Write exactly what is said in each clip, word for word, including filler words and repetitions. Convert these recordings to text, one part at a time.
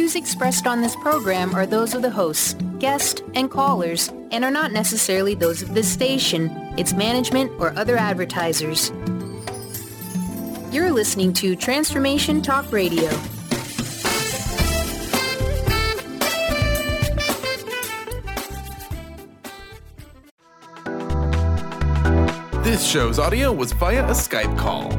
views expressed on this program are those of the hosts, guests, and callers, and are not necessarily those of this station, its management, or other advertisers. You're listening to Transformation Talk Radio. This show's audio was via a Skype call.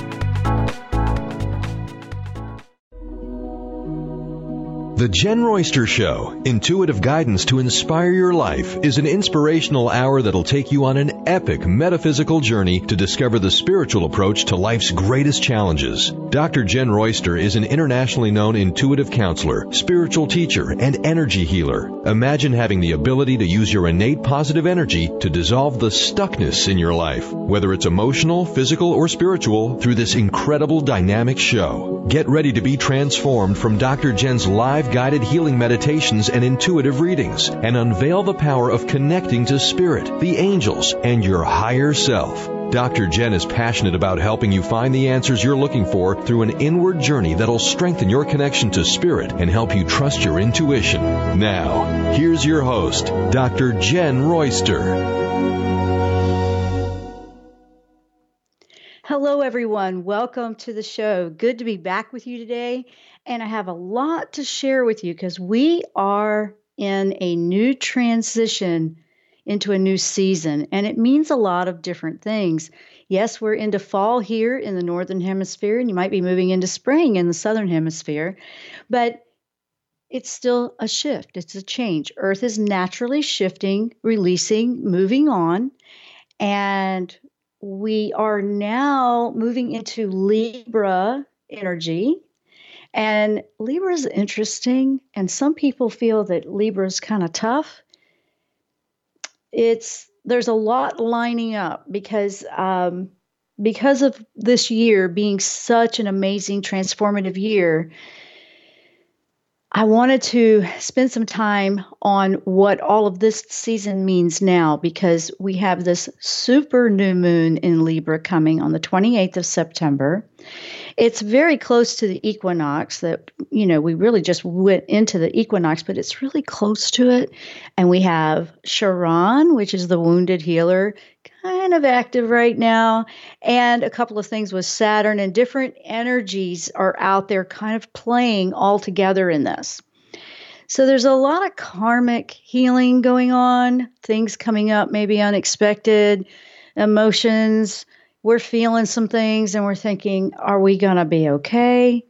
The Jen Royster Show, intuitive guidance to inspire your life, is an inspirational hour that'll take you on an epic metaphysical journey to discover the spiritual approach to life's greatest challenges. Doctor Jen Royster is an internationally known intuitive counselor, spiritual teacher, and energy healer. Imagine having the ability to use your innate positive energy to dissolve the stuckness in your life, whether it's emotional, physical, or spiritual, through this incredible dynamic show. Get ready to be transformed from Doctor Jen's live guided healing meditations and intuitive readings, and unveil the power of connecting to spirit, the angels, and your higher self. Doctor Jen is passionate about helping you find the answers you're looking for through an inward journey that'll strengthen your connection to spirit and help you trust your intuition. Now, here's your host, Doctor Jen Royster. Hello, everyone. Welcome to the show. Good to be back with you today. And I have a lot to share with you because we are in a new transition into a new season, and it means a lot of different things. Yes, we're into fall here in the Northern Hemisphere, and you might be moving into spring in the Southern Hemisphere, but it's still a shift. It's a change. Earth is naturally shifting, releasing, moving on, and we are now moving into Libra energy. And Libra is interesting, and some people feel that Libra is kind of tough. It's there's a lot lining up because um, because of this year being such an amazing, transformative year. I wanted to spend some time on what all of this season means now, because we have this super new moon in Libra coming on the twenty-eighth of September. It's very close to the equinox that, you know, we really just went into the equinox, but it's really close to it. And we have Charon, which is the wounded healer, kind of active right now. And a couple of things with Saturn, and different energies are out there kind of playing all together in this. So there's a lot of karmic healing going on, things coming up, maybe unexpected, emotions. We're feeling some things and we're thinking, are we going to be okay?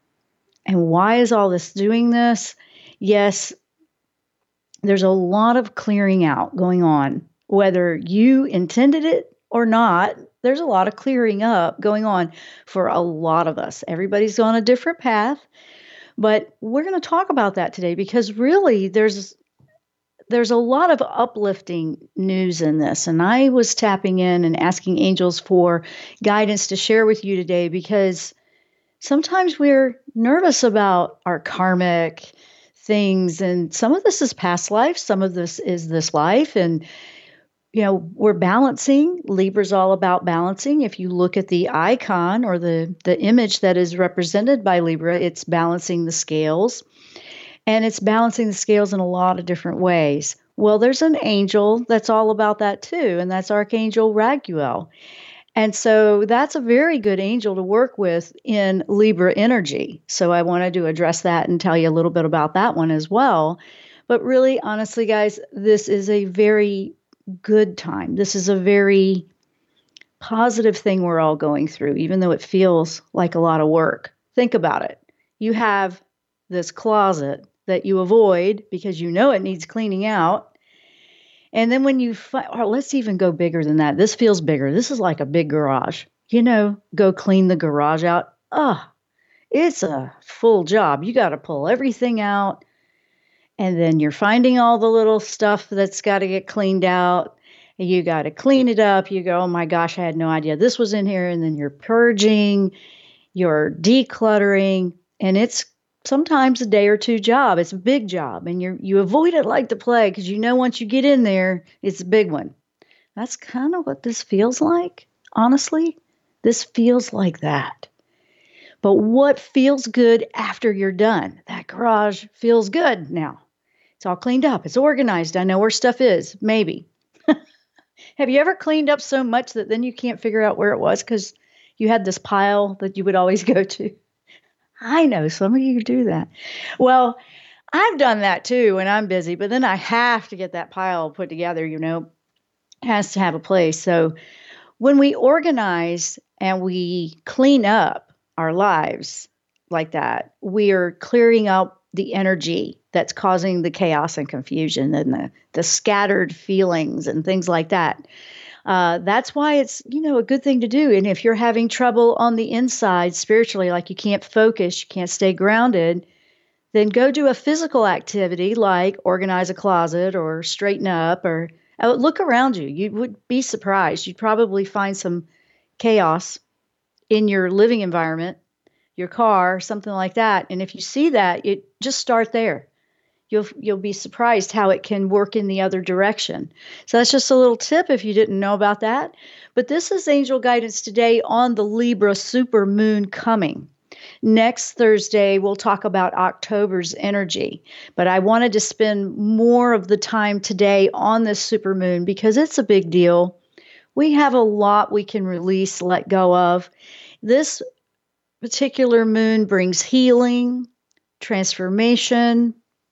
And why is all this doing this? Yes, there's a lot of clearing out going on. Whether you intended it or not, there's a lot of clearing up going on for a lot of us. Everybody's on a different path, but we're going to talk about that today because really there's There's a lot of uplifting news in this, and I was tapping in and asking angels for guidance to share with you today because sometimes we're nervous about our karmic things, and some of this is past life, some of this is this life, and you know, we're balancing. Libra's all about balancing. If you look at the icon or the, the image that is represented by Libra, it's balancing the scales. And it's balancing the scales in a lot of different ways. Well, there's an angel that's all about that too, and that's Archangel Raguel. And so that's a very good angel to work with in Libra energy. So I wanted to address that and tell you a little bit about that one as well. But really, honestly, guys, this is a very good time. This is a very positive thing we're all going through, even though it feels like a lot of work. Think about it. You have this closet that you avoid because you know it needs cleaning out. And then when you find, or let's even go bigger than that. This feels bigger. This is like a big garage. You know, go clean the garage out. Oh, it's a full job. You got to pull everything out. And then you're finding all the little stuff that's got to get cleaned out. And you got to clean it up. You go, oh my gosh, I had no idea this was in here. And then you're purging, you're decluttering, and it's sometimes a day or two job. It's a big job, and you you avoid it like the plague because you know once you get in there, it's a big one. That's kind of what this feels like, honestly. This feels like that. But what feels good after you're done? That garage feels good now. It's all cleaned up. It's organized. I know where stuff is. Maybe. Have you ever cleaned up so much that then you can't figure out where it was because you had this pile that you would always go to? I know some of you do that. Well, I've done that too when I'm busy, but then I have to get that pile put together, you know, it has to have a place. So when we organize and we clean up our lives like that, we are clearing up the energy that's causing the chaos and confusion and the, the scattered feelings and things like that. Uh, that's why it's, you know, a good thing to do. And if you're having trouble on the inside spiritually, like you can't focus, you can't stay grounded, then go do a physical activity like organize a closet or straighten up or uh, look around you. You would be surprised. You'd probably find some chaos in your living environment, your car, something like that. And if you see that, it just start there. You'll you'll be surprised how it can work in the other direction. So that's just a little tip if you didn't know about that. But this is angel guidance today on the Libra super moon coming. Next Thursday, we'll talk about October's energy. But I wanted to spend more of the time today on this super moon because it's a big deal. We have a lot we can release, let go of. This particular moon brings healing, transformation,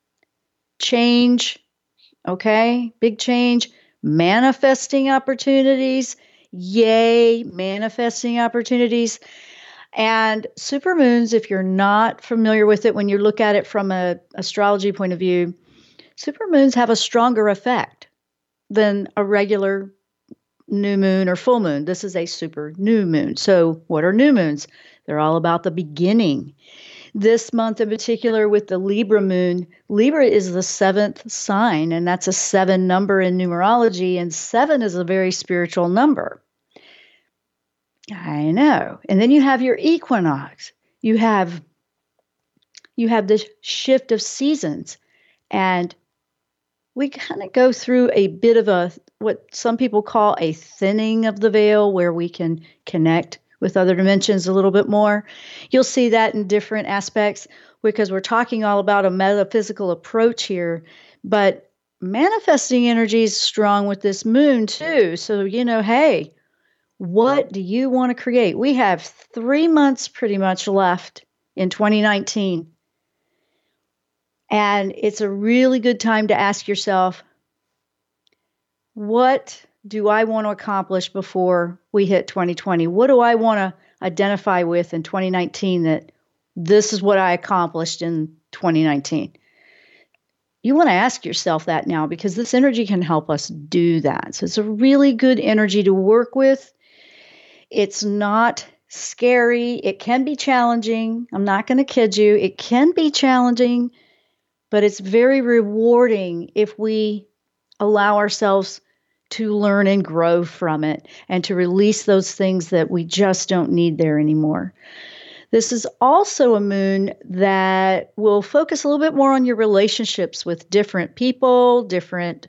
change, okay? Big change, manifesting opportunities. Yay, manifesting opportunities. And supermoons, if you're not familiar with it, when you look at it from an astrology point of view, supermoons have a stronger effect than a regular new moon or full moon. This is a super new moon. So what are new moons? They're all about the beginning. This month in particular with the Libra moon, Libra is the seventh sign, and that's a seven number in numerology, and seven is a very spiritual number. I know. And then you have your equinox. You have you have this shift of seasons, and we kind of go through a bit of a what some people call a thinning of the veil where we can connect with other dimensions a little bit more. You'll see that in different aspects because we're talking all about a metaphysical approach here, but manifesting energy is strong with this moon too. So, you know, hey, what do you want to create? We have three months pretty much left in twenty nineteen. And it's a really good time to ask yourself, what do I want to accomplish before we hit twenty twenty? What do I want to identify with in twenty nineteen that this is what I accomplished in twenty nineteen? You want to ask yourself that now because this energy can help us do that. So it's a really good energy to work with. It's not scary. It can be challenging. I'm not going to kid you. It can be challenging, but it's very rewarding if we allow ourselves to learn and grow from it and to release those things that we just don't need there anymore. This is also a moon that will focus a little bit more on your relationships with different people, different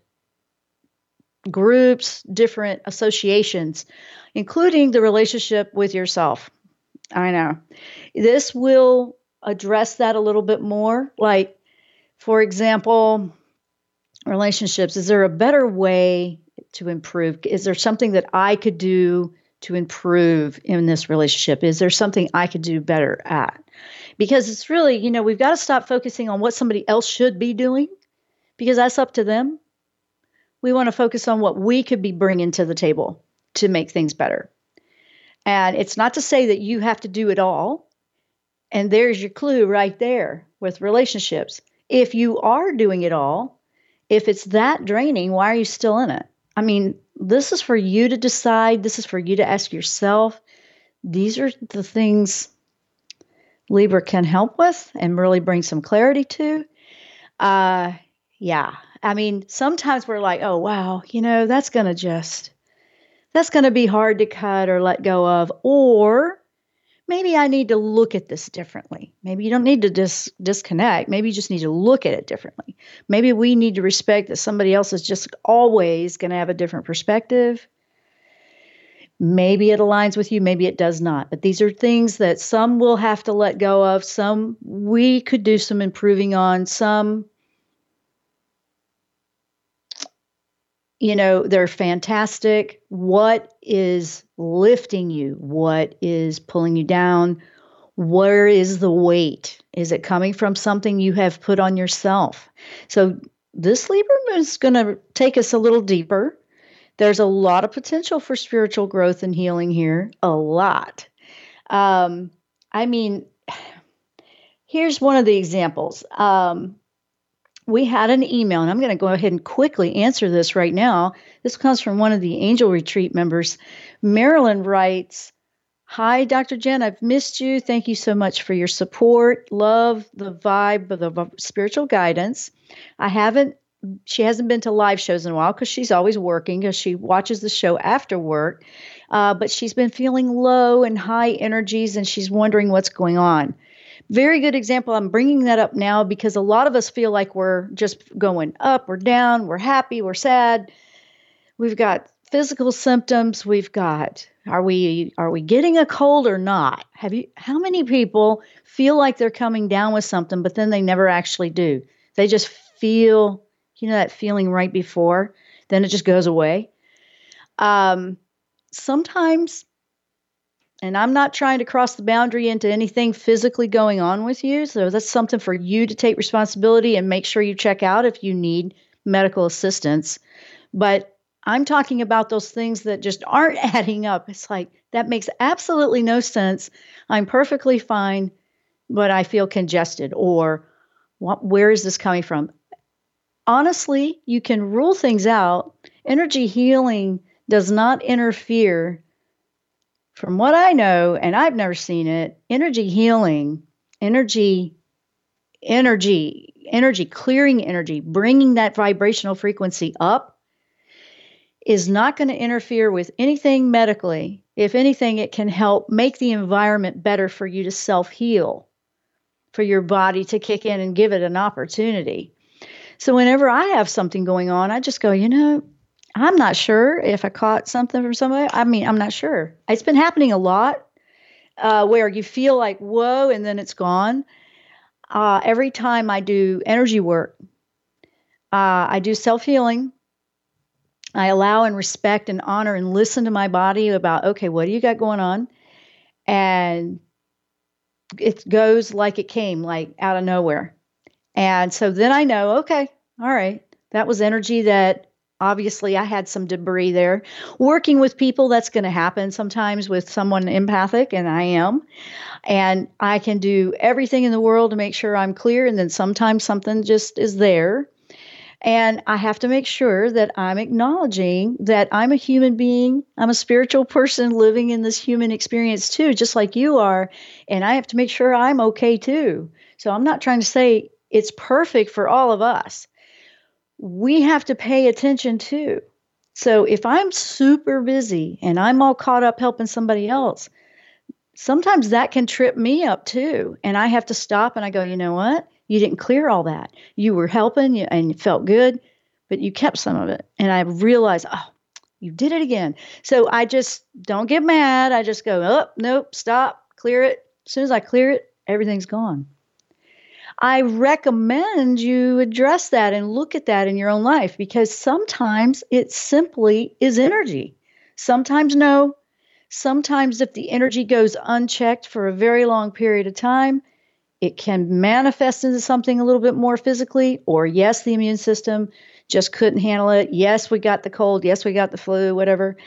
groups, different associations, including the relationship with yourself. I know. This will address that a little bit more. Like, for example, relationships. Is there a better way to improve? Is there something that I could do to improve in this relationship? Is there something I could do better at? Because it's really, you know, we've got to stop focusing on what somebody else should be doing because that's up to them. We want to focus on what we could be bringing to the table to make things better. And it's not to say that you have to do it all. And there's your clue right there with relationships. If you are doing it all, if it's that draining, why are you still in it? I mean, this is for you to decide. This is for you to ask yourself. These are the things Libra can help with and really bring some clarity to. Uh, yeah. I mean, sometimes we're like, oh, wow, you know, that's going to just, that's going to be hard to cut or let go of. Or maybe I need to look at this differently. Maybe you don't need to dis- disconnect. Maybe you just need to look at it differently. Maybe we need to respect that somebody else is just always going to have a different perspective. Maybe it aligns with you, maybe it does not. But these are things that some will have to let go of, some we could do some improving on, some, you know, they're fantastic. What is lifting you? What is pulling you down? Where is the weight? Is it coming from something you have put on yourself? So this Libra moon is going to take us a little deeper. There's a lot of potential for spiritual growth and healing here. A lot. Um, I mean, here's one of the examples. Um, we had an email, and I'm going to go ahead and quickly answer this right now. This comes from one of the Angel Retreat members. Marilyn writes, "Hi, Doctor Jen, I've missed you. Thank you so much for your support. Love the vibe of the spiritual guidance. I haven't She hasn't been to live shows in a while because she's always working, because she watches the show after work. Uh, but she's been feeling low and high energies, and she's wondering what's going on." Very good example. I'm bringing that up now because a lot of us feel like we're just going up or down. We're happy. We're sad. We've got physical symptoms. We've got, are we are we getting a cold or not? Have you? How many people feel like they're coming down with something, but then they never actually do? They just feel, you know, that feeling right before, then it just goes away. Um, sometimes, and I'm not trying to cross the boundary into anything physically going on with you, so that's something for you to take responsibility and make sure you check out if you need medical assistance. But I'm talking about those things that just aren't adding up. It's like, that makes absolutely no sense. I'm perfectly fine, but I feel congested. Or what, where is this coming from? Honestly, you can rule things out. Energy healing does not interfere. From what I know, and I've never seen it, energy healing, energy, energy, energy, clearing energy, bringing that vibrational frequency up is not going to interfere with anything medically. If anything, it can help make the environment better for you to self-heal, for your body to kick in and give it an opportunity. So whenever I have something going on, I just go, you know, I'm not sure if I caught something from somebody. I mean, I'm not sure. It's been happening a lot uh, where you feel like, whoa, and then it's gone. Uh, every time I do energy work, uh, I do self-healing. I allow and respect and honor and listen to my body about, okay, what do you got going on? And it goes like it came, like out of nowhere. And so then I know, okay, all right, that was energy that obviously I had some debris there. Working with people, that's going to happen sometimes with someone empathic, and I am. And I can do everything in the world to make sure I'm clear. And then sometimes something just is there. And I have to make sure that I'm acknowledging that I'm a human being. I'm a spiritual person living in this human experience too, just like you are. And I have to make sure I'm okay too. So I'm not trying to say it's perfect for all of us. We have to pay attention too. So if I'm super busy and I'm all caught up helping somebody else, sometimes that can trip me up too. And I have to stop and I go, you know what? You didn't clear all that. You were helping and it felt good, but you kept some of it. And I realized, oh, you did it again. So I just don't get mad. I just go, oh, nope, stop, clear it. As soon as I clear it, everything's gone. I recommend you address that and look at that in your own life, because sometimes it simply is energy. Sometimes no. Sometimes if the energy goes unchecked for a very long period of time, it can manifest into something a little bit more physically, or yes, the immune system just couldn't handle it. Yes, we got the cold. Yes, we got the flu, whatever.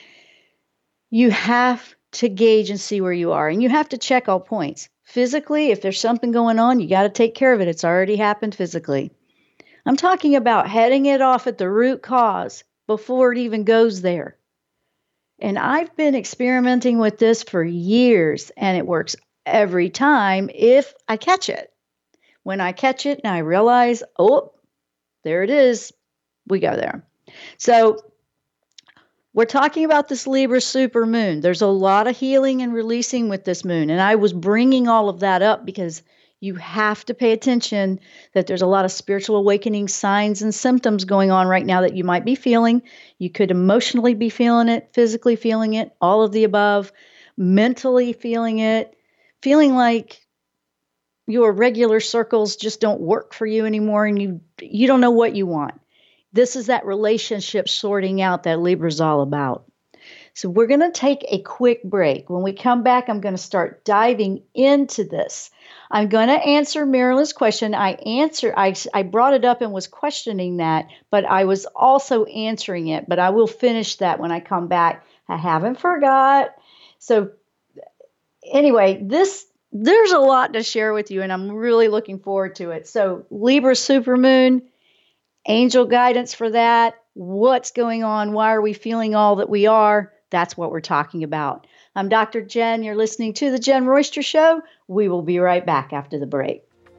You have to gauge and see where you are, and you have to check all points. Physically, if there's something going on, you got to take care of it. It's already happened physically. I'm talking about heading it off at the root cause before it even goes there. And I've been experimenting with this for years, and it works every time if I catch it. When I catch it and I realize, oh, there it is, we go there. So we're talking about this Libra super moon. There's a lot of healing and releasing with this moon. And I was bringing all of that up because You have to pay attention that there's a lot of spiritual awakening signs and symptoms going on right now that you might be feeling. You could emotionally be feeling it, physically feeling it, all of the above, mentally feeling it, feeling like your regular circles just don't work for you anymore and you you don't know what you want. This is that relationship sorting out that Libra's all about. So we're going to take a quick break. When we come back, I'm going to start diving into this. I'm going to answer Marilyn's question. I answer. I, I brought it up and was questioning that, but I was also answering it. But I will finish that when I come back. I haven't forgot. So anyway, this there's a lot to share with you, and I'm really looking forward to it. So Libra supermoon, angel guidance for that. What's going on? Why are we feeling all that we are? That's what we're talking about. I'm Doctor Jen. You're listening to The Jen Royster Show. We will be right back after the break.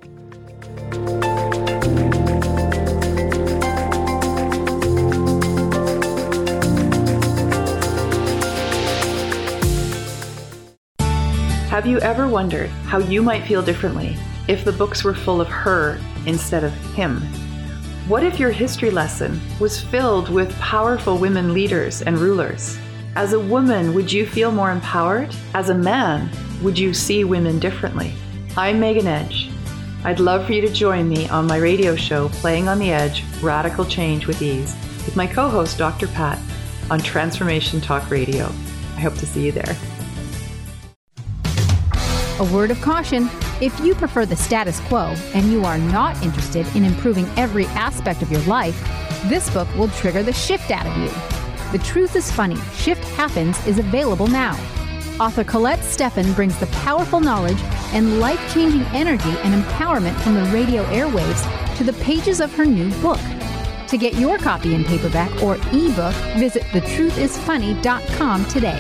Have you ever wondered how you might feel differently if the books were full of her instead of him? What if your history lesson was filled with powerful women leaders and rulers? As a woman, would you feel more empowered? As a man, would you see women differently? I'm Megan Edge. I'd love for you to join me on my radio show, Playing on the Edge, Radical Change with Ease, with my co-host, Doctor Pat, on Transformation Talk Radio. I hope to see you there. A word of caution. If you prefer the status quo and you are not interested in improving every aspect of your life, this book will trigger the shift out of you. The Truth is Funny, Shift Happens is available now. Author Colette Steffen brings the powerful knowledge and life-changing energy and empowerment from the radio airwaves to the pages of her new book. To get your copy in paperback or ebook, visit the truth is funny dot com today.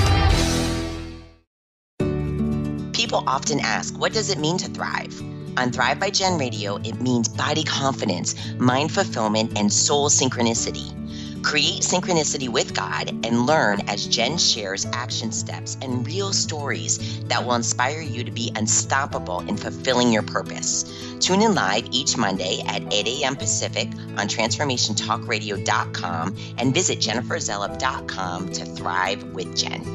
People often ask, what does it mean to thrive? On Thrive by Jen Radio, it means body confidence, mind fulfillment, and soul synchronicity. Create synchronicity with God and learn as Jen shares action steps and real stories that will inspire you to be unstoppable in fulfilling your purpose. Tune in live each Monday at eight a.m. Pacific on transformation talk radio dot com and visit jennifer zellup dot com to thrive with Jen.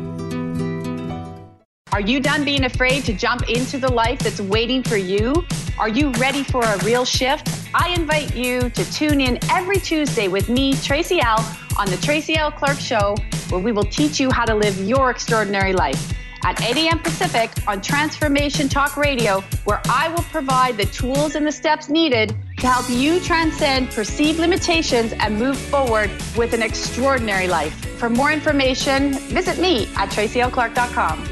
Are you done being afraid to jump into the life that's waiting for you? Are you ready for a real shift? I invite you to tune in every Tuesday with me, Tracy L., on the Tracy L. Clark Show, where we will teach you how to live your extraordinary life. At eight a.m. Pacific on Transformation Talk Radio, where I will provide the tools and the steps needed to help you transcend perceived limitations and move forward with an extraordinary life. For more information, visit me at tracy l clark dot com.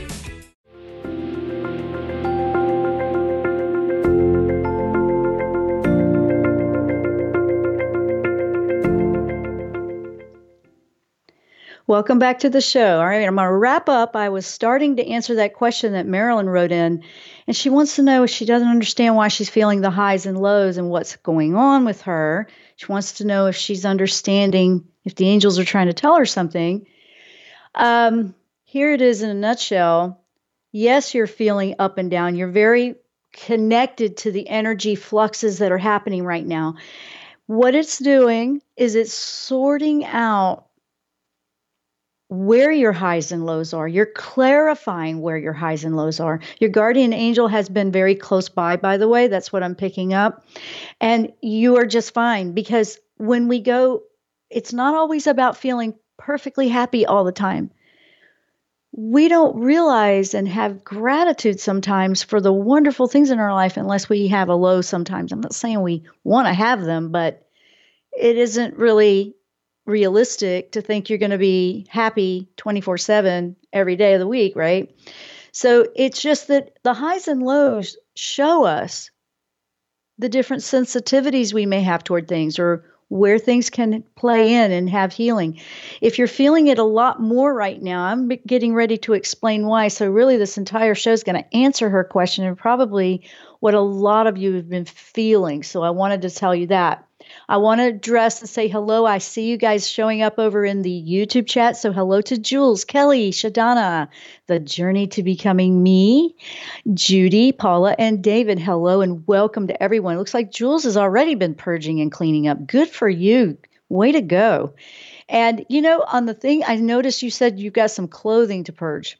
Welcome back to the show. All right, I'm going to wrap up. I was starting to answer that question that Marilyn wrote in, and she wants to know if she doesn't understand why she's feeling the highs and lows and what's going on with her. She wants to know if she's understanding, if the angels are trying to tell her something. Um, here it is in a nutshell. Yes, you're feeling up and down. You're very connected to the energy fluxes that are happening right now. What it's doing is it's sorting out where your highs and lows are. You're clarifying where your highs and lows are. Your guardian angel has been very close by, by the way. That's what I'm picking up. And you are just fine, because when we go, it's not always about feeling perfectly happy all the time. We don't realize and have gratitude sometimes for the wonderful things in our life unless we have a low sometimes. I'm not saying we want to have them, but it isn't really realistic to think you're going to be happy twenty-four seven every day of the week, right? So it's just that the highs and lows show us the different sensitivities we may have toward things, or where things can play in and have healing. If you're feeling it a lot more right now, I'm getting ready to explain why. So really this entire show is going to answer her question and probably what a lot of you have been feeling. So I wanted to tell you that. I want to address and say hello. I see you guys showing up over in the YouTube chat. So hello to Jules, Kelly, Shadana, The Journey to Becoming Me, Judy, Paula, and David. Hello and welcome to everyone. It looks like Jules has already been purging and cleaning up. Good for you. Way to go. And, you know, on the thing, I noticed you said you've got some clothing to purge.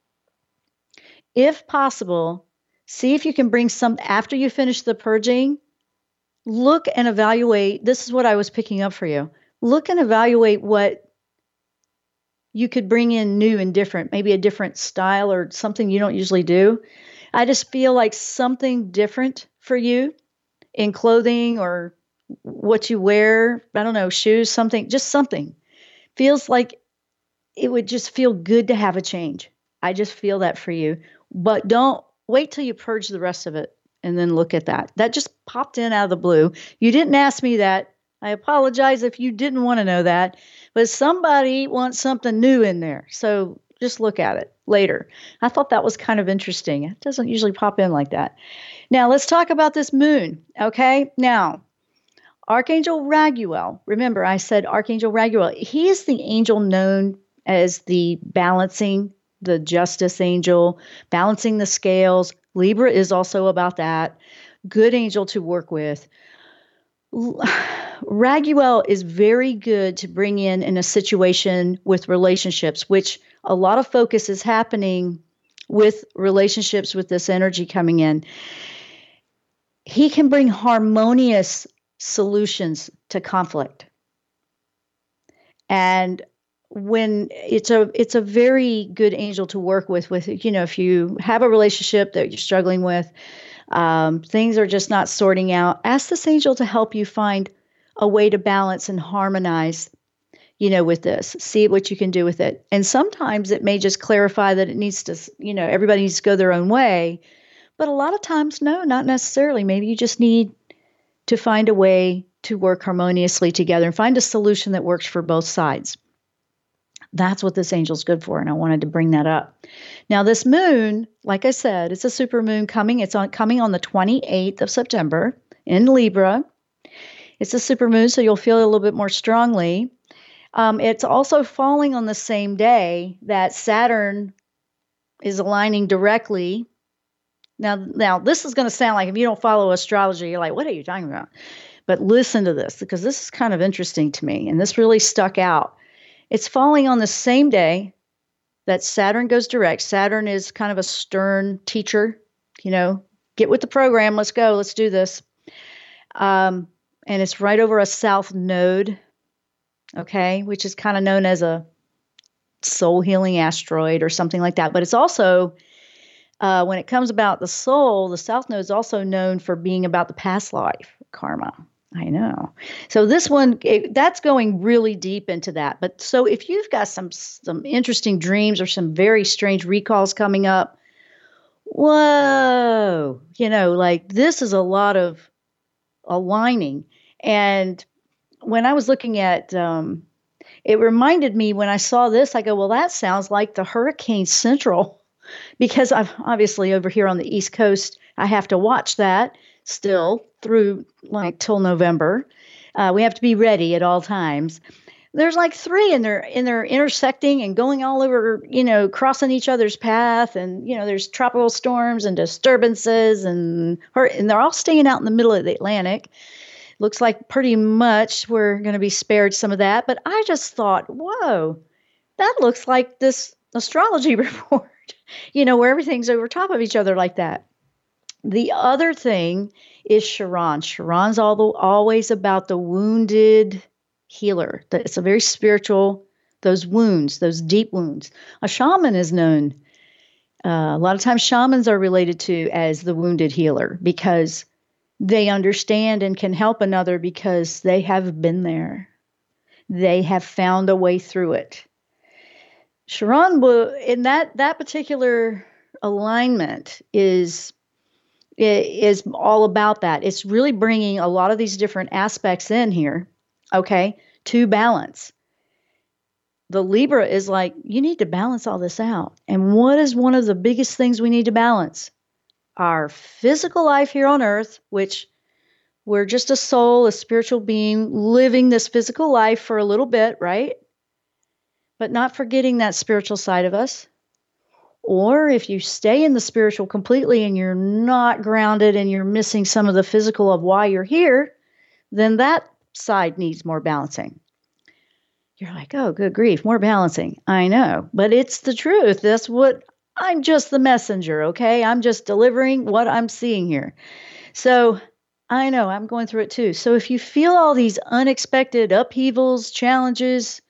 If possible, see if you can bring some, after you finish the purging, look and evaluate. This is what I was picking up for you. Look and evaluate what you could bring in new and different, maybe a different style or something you don't usually do. I just feel like something different for you in clothing or what you wear. I don't know, shoes, something, just something. Feels like it would just feel good to have a change. I just feel that for you. But don't wait till you purge the rest of it and then look at that. That just popped in out of the blue. You didn't ask me that. I apologize if you didn't want to know that. But somebody wants something new in there. So just look at it later. I thought that was kind of interesting. It doesn't usually pop in like that. Now, let's talk about this moon. Okay? Now, Archangel Raguel. Remember, I said Archangel Raguel. He is the angel known as the balancing, the justice angel, balancing the scales. Libra is also about that. Good angel to work with. Raguel is very good to bring in in a situation with relationships, which a lot of focus is happening with relationships with this energy coming in. He can bring harmonious solutions to conflict. And when it's a it's a very good angel to work with, with, you know, if you have a relationship that you're struggling with, um, things are just not sorting out, ask this angel to help you find a way to balance and harmonize, you know, with this. See what you can do with it. And sometimes it may just clarify that it needs to, you know, everybody needs to go their own way. But a lot of times, no, not necessarily. Maybe you just need to find a way to work harmoniously together and find a solution that works for both sides. That's what this angel's good for, and I wanted to bring that up. Now, this moon, like I said, it's a super moon coming. It's on coming on the twenty-eighth of September in Libra. It's a super moon, so you'll feel it a little bit more strongly. Um, it's also falling on the same day that Saturn is aligning directly. Now, now this is going to sound like, if you don't follow astrology, you're like, what are you talking about? But listen to this, because this is kind of interesting to me, and this really stuck out. It's falling on the same day that Saturn goes direct. Saturn is kind of a stern teacher, you know, get with the program. Let's go. Let's do this. Um, and it's right over a south node, okay, which is kind of known as a soul healing asteroid or something like that. But it's also, uh, when it comes about the soul, the south node is also known for being about the past life karma. I know. So this one, it, that's going really deep into that. But so if you've got some some interesting dreams or some very strange recalls coming up, whoa, you know, like this is a lot of aligning. And when I was looking at, um, it reminded me when I saw this, I go, well, that sounds like the Hurricane Central, because I'm obviously over here on the East Coast. I have to watch that still through like till November. Uh, we have to be ready at all times. There's like three and they're and they're intersecting and going all over, you know, crossing each other's path. And, you know, there's tropical storms and disturbances and and they're all staying out in the middle of the Atlantic. Looks like pretty much we're going to be spared some of that. But I just thought, whoa, that looks like this astrology report, you know, where everything's over top of each other like that. The other thing is Charon. Charon's all the, always about the wounded healer. It's a very spiritual, those wounds, those deep wounds. A shaman is known. Uh, a lot of times shamans are related to as the wounded healer because they understand and can help another because they have been there. They have found a way through it. Charon, in that, that particular alignment is... It is all about that. It's really bringing a lot of these different aspects in here, okay, to balance. The Libra is like, you need to balance all this out. And what is one of the biggest things we need to balance? Our physical life here on Earth, which We're just a soul, a spiritual being living this physical life for a little bit, right? But not forgetting that spiritual side of us. Or if you stay in the spiritual completely and you're not grounded and you're missing some of the physical of why you're here, then that side needs more balancing. You're like, oh, good grief, more balancing. I know, but it's the truth. That's what, I'm just the messenger, okay? I'm just delivering what I'm seeing here. So I know I'm going through it too. So if you feel all these unexpected upheavals, challenges,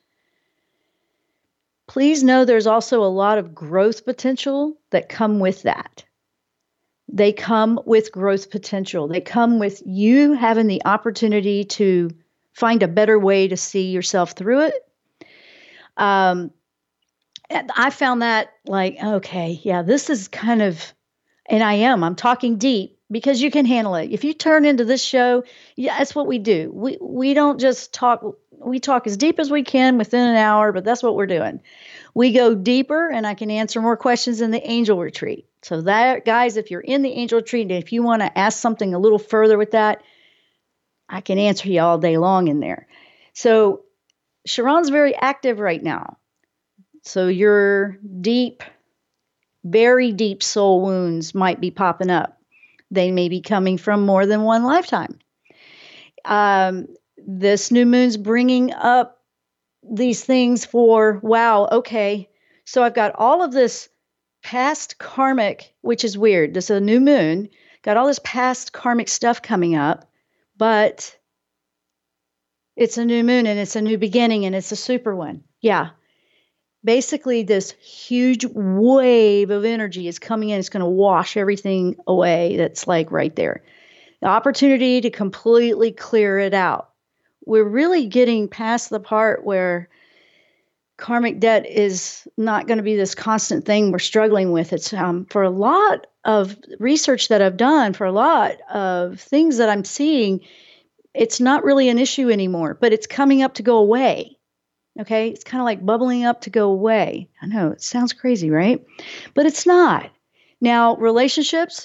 please know there's also a lot of growth potential that come with that. They come with growth potential. They come with you having the opportunity to find a better way to see yourself through it. Um, and I found that like, okay, yeah, this is kind of, and I am, I'm talking deep because you can handle it. If you turn into this show, yeah, that's what we do. We, we don't just talk, we talk as deep as we can within an hour, but that's what we're doing. We go deeper and I can answer more questions in the angel retreat. So that, guys, if you're in the angel retreat, and if you want to ask something a little further with that, I can answer you all day long in there. So Sharon's very active right now. So your deep, very deep soul wounds might be popping up. They may be coming from more than one lifetime. Um, this new moon's bringing up these things for, wow, okay, so I've got all of this past karmic, which is weird. This is a new moon, got all this past karmic stuff coming up, but it's a new moon and it's a new beginning and it's a super one. Yeah. Basically, this huge wave of energy is coming in. It's going to wash everything away that's like right there. The opportunity to completely clear it out. We're really getting past the part where karmic debt is not going to be this constant thing we're struggling with. It's um, for a lot of research that I've done, for a lot of things that I'm seeing, it's not really an issue anymore, but it's coming up to go away. Okay, it's kind of like bubbling up to go away. I know, it sounds crazy, right? But it's not. Now, relationships,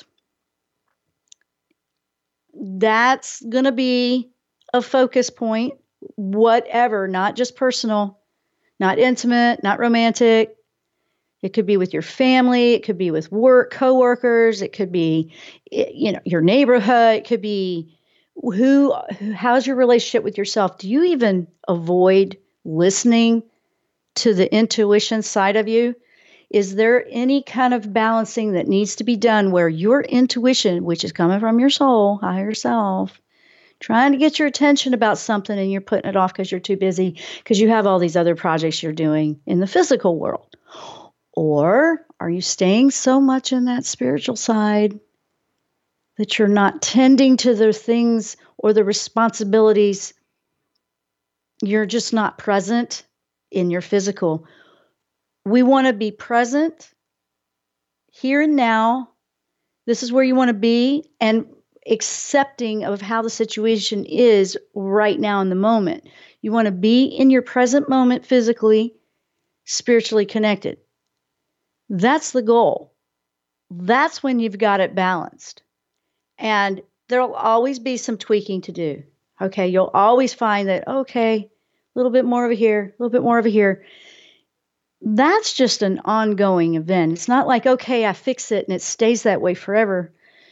that's going to be a focus point, whatever, not just personal, not intimate, not romantic. It could be with your family. It could be with work, coworkers. It could be, you know, your neighborhood. It could be who, how's your relationship with yourself? Do you even avoid listening to the intuition side of you? Is there any kind of balancing that needs to be done where your intuition, which is coming from your soul, higher self, trying to get your attention about something and you're putting it off because you're too busy because you have all these other projects you're doing in the physical world? Or are you staying so much in that spiritual side that you're not tending to the things or the responsibilities? You're just not present in your physical. We want to be present here and now. This is where you want to be, and accepting of how the situation is right now in the moment. You want to be in your present moment physically, spiritually connected. That's the goal. That's when you've got it balanced. And there'll always be some tweaking to do. Okay, you'll always find that, okay, a little bit more over here, a little bit more over here. That's just an ongoing event. It's not like, okay, I fix it and it stays that way forever.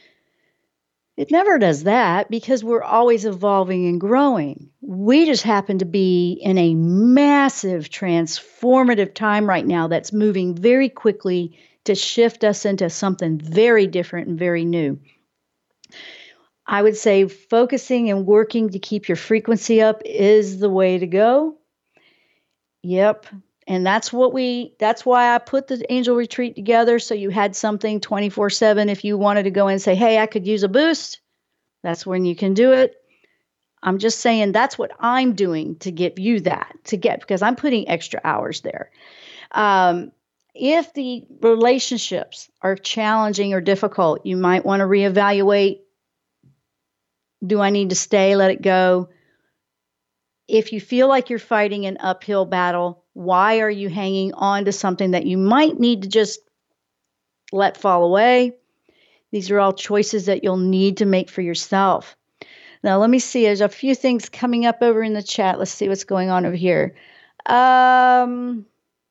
It never does that because we're always evolving and growing. We just happen to be in a massive transformative time right now that's moving very quickly to shift us into something very different and very new. I would say focusing and working to keep your frequency up is the way to go. Yep. And that's what we, that's why I put the angel retreat together. So you had something twenty-four seven. If you wanted to go in and say, hey, I could use a boost, that's when you can do it. I'm just saying that's what I'm doing to give you that, to get, because I'm putting extra hours there. Um, if the relationships are challenging or difficult, you might want to reevaluate. Do I need to stay? Let it go. If you feel like you're fighting an uphill battle, why are you hanging on to something that you might need to just let fall away? These are all choices that you'll need to make for yourself. Now, let me see. There's a few things coming up over in the chat. Let's see what's going on over here. Um,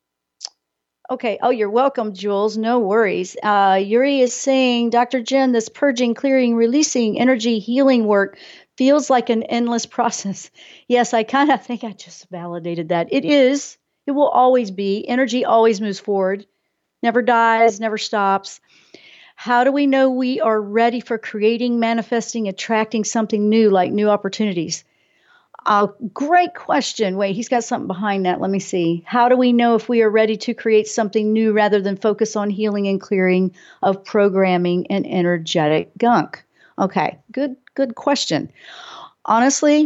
okay. Oh, you're welcome, Jules. No worries. Uh, Yuri is saying, Doctor Jen, this purging, clearing, releasing, energy healing work feels like an endless process. Yes, I kind of think I just validated that. It is. It will always be. Energy always moves forward, never dies, never stops. How do we know we are ready for creating, manifesting, attracting something new, like new opportunities? Uh, great question. Wait, he's got something behind that. Let me see. How do we know if we are ready to create something new rather than focus on healing and clearing of programming and energetic gunk? Okay, good, good question. Honestly,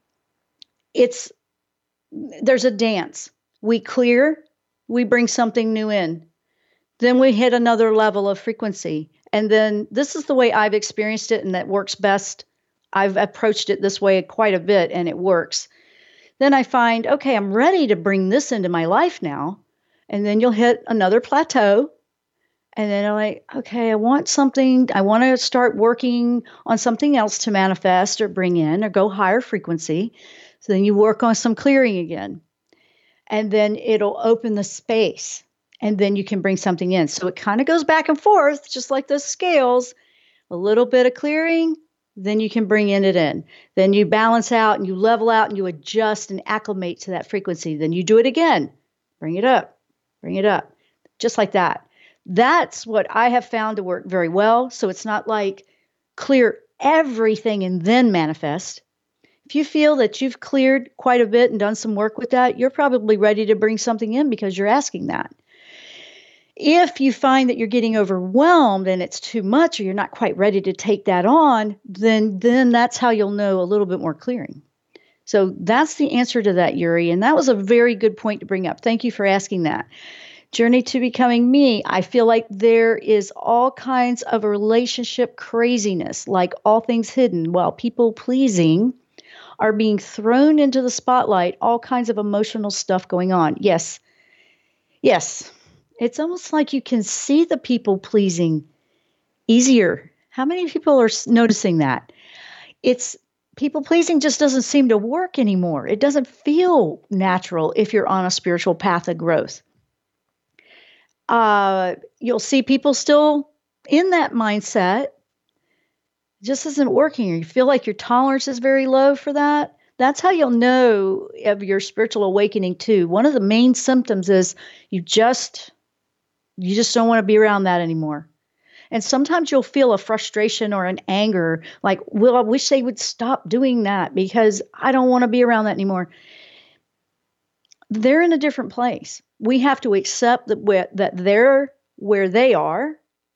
it's there's a dance. We clear, we bring something new in. Then we hit another level of frequency. And then this is the way I've experienced it, and that works best. I've approached it this way quite a bit, and it works. Then I find, okay, I'm ready to bring this into my life now. And then you'll hit another plateau. And then I'm like, okay, I want something. I want to start working on something else to manifest or bring in or go higher frequency. So then you work on some clearing again. And then it'll open the space. And then you can bring something in. So it kind of goes back and forth, just like those scales. A little bit of clearing, then you can bring in it in. Then you balance out and you level out and you adjust and acclimate to that frequency. Then you do it again. Bring it up, bring it up, just like that. That's what I have found to work very well. So it's not like clear everything and then manifest. If you feel that you've cleared quite a bit and done some work with that, you're probably ready to bring something in because you're asking that. If you find that you're getting overwhelmed and it's too much or you're not quite ready to take that on, then, then that's how you'll know a little bit more clearing. So that's the answer to that, Yuri. And that was a very good point to bring up. Thank you for asking that. Journey to becoming me. I feel like there is all kinds of relationship craziness, like all things hidden, while people pleasing are being thrown into the spotlight, all kinds of emotional stuff going on. Yes. Yes. It's almost like you can see the people pleasing easier. How many people are noticing that? It's people pleasing just doesn't seem to work anymore. It doesn't feel natural if you're on a spiritual path of growth. Uh, you'll see people still in that mindset. It just isn't working. Or you feel like your tolerance is very low for that. That's how you'll know of your spiritual awakening too. One of the main symptoms is you just... You just don't want to be around that anymore. And sometimes you'll feel a frustration or an anger, like, well, I wish they would stop doing that because I don't want to be around that anymore. They're in a different place. We have to accept that, that they're where they are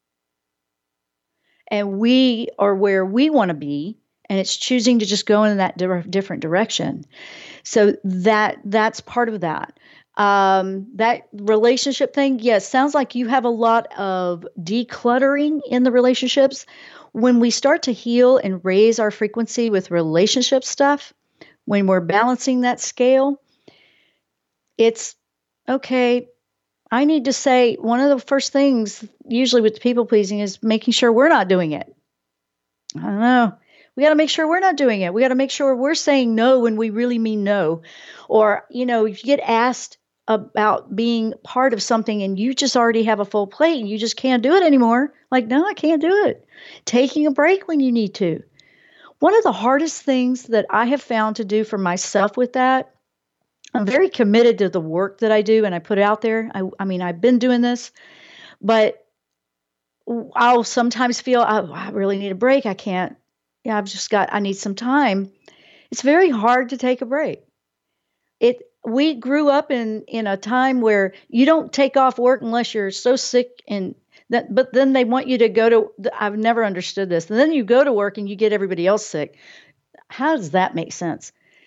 and we are where we want to be. And it's choosing to just go in that di- different direction. So that that's part of that. Um, that relationship thing, yes, sounds like you have a lot of decluttering in the relationships. When we start to heal and raise our frequency with relationship stuff, when we're balancing that scale, it's okay. I need to say one of the first things usually with people pleasing is making sure we're not doing it. I don't know. We got to make sure we're not doing it. We got to make sure we're saying no when we really mean no. Or, you know, if you get asked about being part of something and you just already have a full plate and you just can't do it anymore. Like, no, I can't do it. Taking a break when you need to. One of the hardest things that I have found to do for myself with that, I'm very committed to the work that I do and I put out there. I, I mean, I've been doing this, but I'll sometimes feel, oh, I really need a break. I can't, yeah, I've just got, I need some time. It's very hard to take a break. It, We grew up in, in a time where you don't take off work unless you're so sick and that, but then they want you to go to, I've never understood this. And then you go to work and you get everybody else sick. How does that make sense?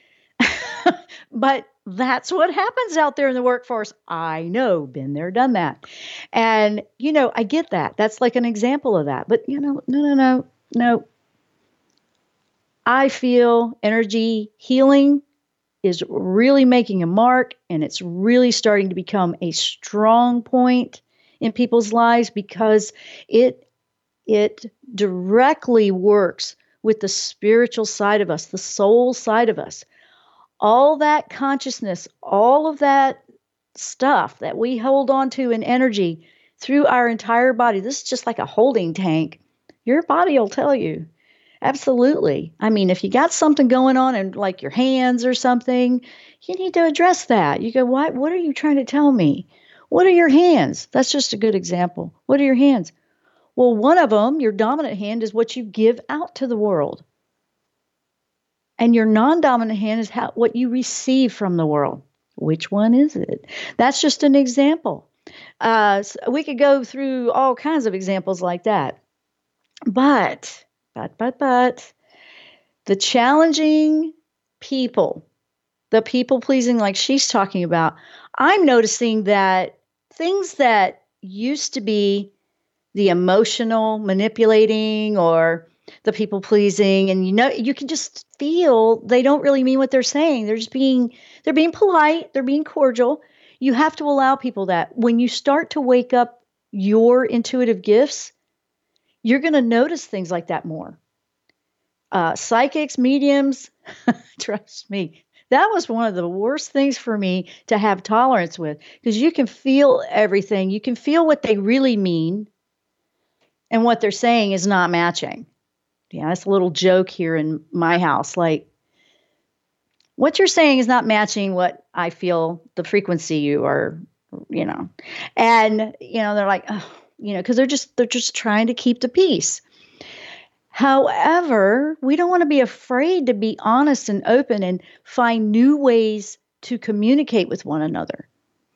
But that's what happens out there in the workforce. I know, been there, done that. And, you know, I get that. That's like an example of that. But, you know, no, no, no, no. I feel energy healing is really making a mark, and it's really starting to become a strong point in people's lives because it it directly works with the spiritual side of us, the soul side of us. All that consciousness, all of that stuff that we hold on to in energy through our entire body. This is just like a holding tank. Your body will tell you. Absolutely. I mean, if you got something going on in like your hands or something, you need to address that. You go, what, what are you trying to tell me? What are your hands? That's just a good example. What are your hands? Well, one of them, your dominant hand, is what you give out to the world. And your non-dominant hand is how, what you receive from the world. Which one is it? That's just an example. Uh, so we could go through all kinds of examples like that. But, but, but, but, the challenging people, the people pleasing like she's talking about, I'm noticing that things that used to be the emotional manipulating or the people pleasing, and you know, you can just feel they don't really mean what they're saying. They're just being, they're being polite. They're being cordial. You have to allow people that. When you start to wake up your intuitive gifts, you're going to notice things like that more. Uh, psychics, mediums, trust me, that was one of the worst things for me to have tolerance with, because you can feel everything. You can feel what they really mean, and what they're saying is not matching. Yeah, that's a little joke here in my house. Like, what you're saying is not matching what I feel, the frequency you are, you know. And, you know, they're like, oh, you know, because they're just, they're just trying to keep the peace. However, we don't want to be afraid to be honest and open and find new ways to communicate with one another.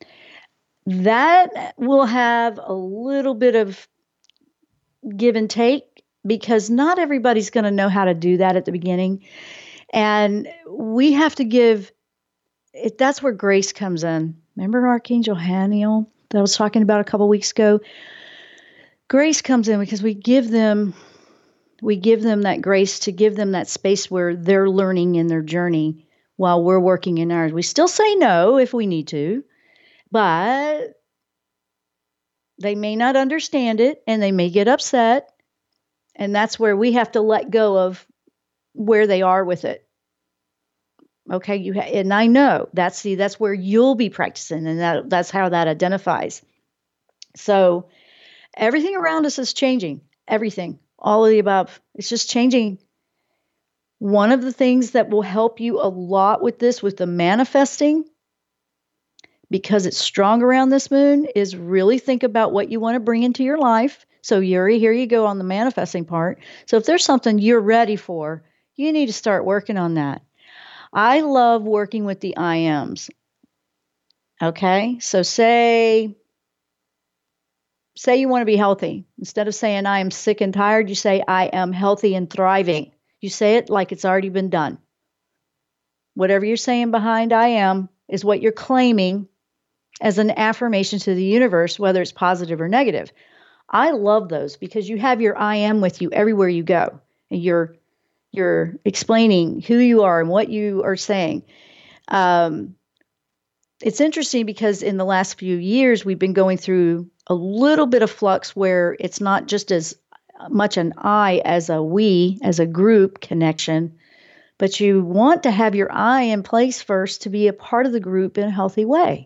That will have a little bit of give and take, because not everybody's going to know how to do that at the beginning. And we have to give, it, that's where grace comes in. Remember Archangel Haniel that I was talking about a couple of weeks ago? Grace comes in because we give them, we give them that grace to give them that space where they're learning in their journey while we're working in ours. We still say no if we need to, but they may not understand it and they may get upset. And that's where we have to let go of where they are with it. Okay, you ha- and I know that's the that's where you'll be practicing, and that that's how that identifies. So everything around us is changing. Everything, all of the above, it's just changing. One of the things that will help you a lot with this, with the manifesting, because it's strong around this moon, is really think about what you want to bring into your life. So Yuri, here you go on the manifesting part. So if there's something you're ready for, you need to start working on that. I love working with the I Ms. Okay, so say, say you want to be healthy. Instead of saying I am sick and tired, you say I am healthy and thriving. You say it like it's already been done. Whatever you're saying behind I am is what you're claiming as an affirmation to the universe, whether it's positive or negative. I love those because you have your I am with you everywhere you go. And you're you're explaining who you are and what you are saying. Um, it's interesting because in the last few years, we've been going through a little bit of flux where it's not just as much an I as a we, as a group connection, but you want to have your I in place first to be a part of the group in a healthy way.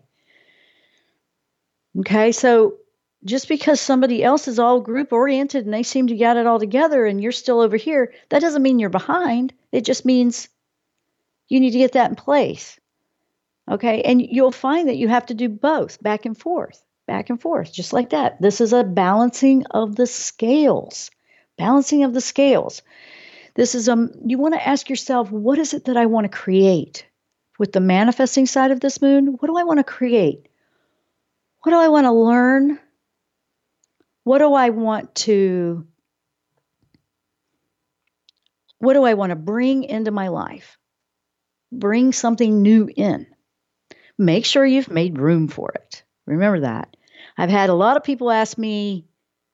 Okay, so just because somebody else is all group oriented and they seem to get it all together and you're still over here, that doesn't mean you're behind. It just means you need to get that in place. Okay, and you'll find that you have to do both, back and forth, back and forth, just like that. This is a balancing of the scales, balancing of the scales. This is, um, you want to ask yourself, what is it that I want to create? With the manifesting side of this moon, what do I want to create? What do I want to learn? What do I want to, what do I want to bring into my life? Bring something new in. Make sure you've made room for it. Remember that. I've had a lot of people ask me,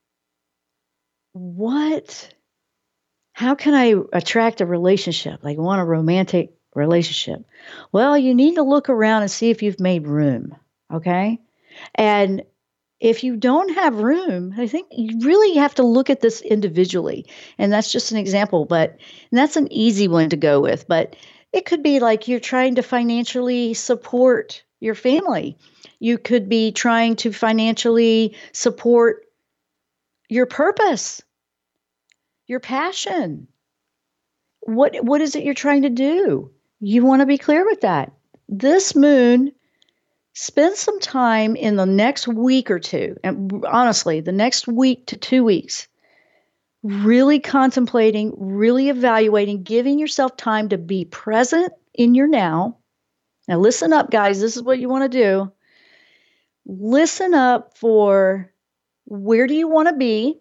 what, how can I attract a relationship? Like, want a romantic relationship? Well, you need to look around and see if you've made room. Okay. And If you don't have room, I think you really have to look at this individually. And that's just an example, but that's an easy one to go with. But it could be like you're trying to financially support your family. You could be trying to financially support your purpose, your passion. What what is it you're trying to do? You want to be clear with that. This moon, spend some time in the next week or two, and honestly, the next week to two weeks, really contemplating, really evaluating, giving yourself time to be present in your now. Now, listen up, guys. This is what you want to do. Listen up for where do you want to be?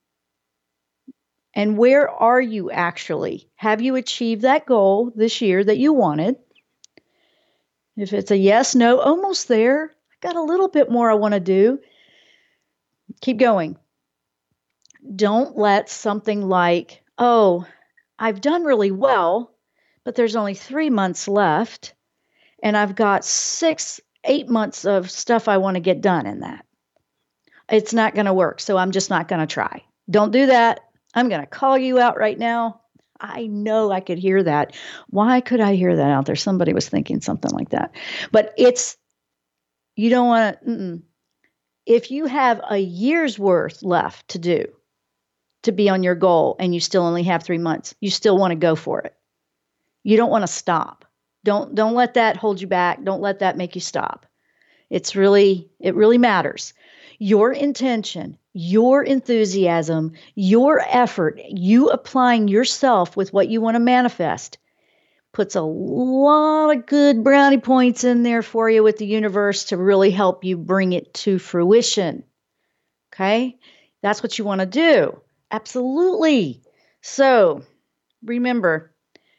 And where are you actually? Have you achieved that goal this year that you wanted? If it's a yes, no, almost there. I got a little bit more I want to do. Keep going. Don't let something like, oh, I've done really well, but there's only three months left, and I've got six, eight months of stuff I want to get done in that. It's not going to work, so I'm just not going to try. Don't do that. I'm going to call you out right now. I know I could hear that. Why could I hear that out there? Somebody was thinking something like that. But it's, you don't want to, if you have a year's worth left to do, to be on your goal, and you still only have three months, you still want to go for it. You don't want to stop. Don't, don't let that hold you back. Don't let that make you stop. It's really, it really matters. Your intention, your enthusiasm, your effort, you applying yourself with what you want to manifest puts a lot of good brownie points in there for you with the universe to really help you bring it to fruition. Okay? That's what you want to do. Absolutely. So remember,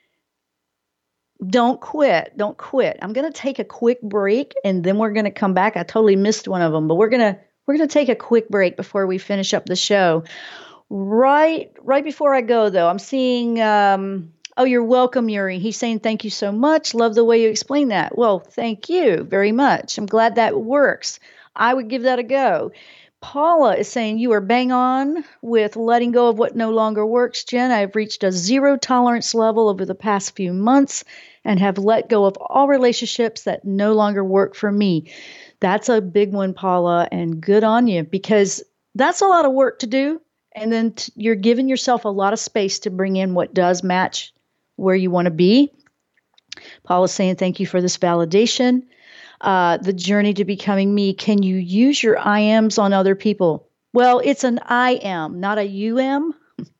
don't quit. Don't quit. I'm going to take a quick break and then we're going to come back. I totally missed one of them, but we're going to We're going to take a quick break before we finish up the show. Right, right before I go, though, I'm seeing, um, oh, you're welcome, Yuri. He's saying, thank you so much. Love the way you explain that. Well, thank you very much. I'm glad that works. I would give that a go. Paula is saying, you are bang on with letting go of what no longer works, Jen. I've reached a zero tolerance level over the past few months and have let go of all relationships that no longer work for me. That's a big one, Paula, and good on you, because that's a lot of work to do. And then t- you're giving yourself a lot of space to bring in what does match where you want to be. Paula's saying, thank you for this validation. Uh, the journey to becoming me. Can you use your I ams on other people? Well, it's an I am, not a you am.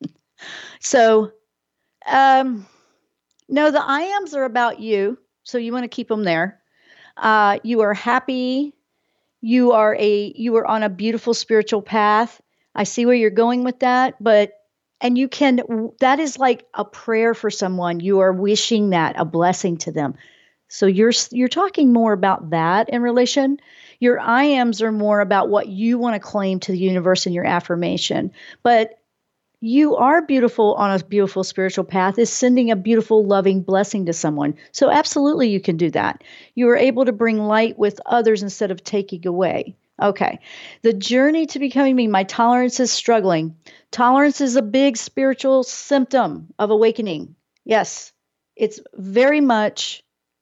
So, um, no, the I ams are about you. So you want to keep them there. Uh, you are happy. You are a, you are on a beautiful spiritual path. I see where you're going with that, but, and you can, that is like a prayer for someone. You are wishing that, a blessing to them. So you're, you're talking more about that in relation. Your I ams are more about what you want to claim to the universe in your affirmation, but you are beautiful on a beautiful spiritual path is sending a beautiful, loving blessing to someone. So absolutely you can do that. You are able to bring light with others instead of taking away. Okay. The journey to becoming me, my tolerance is struggling. Tolerance is a big spiritual symptom of awakening. Yes, it's very much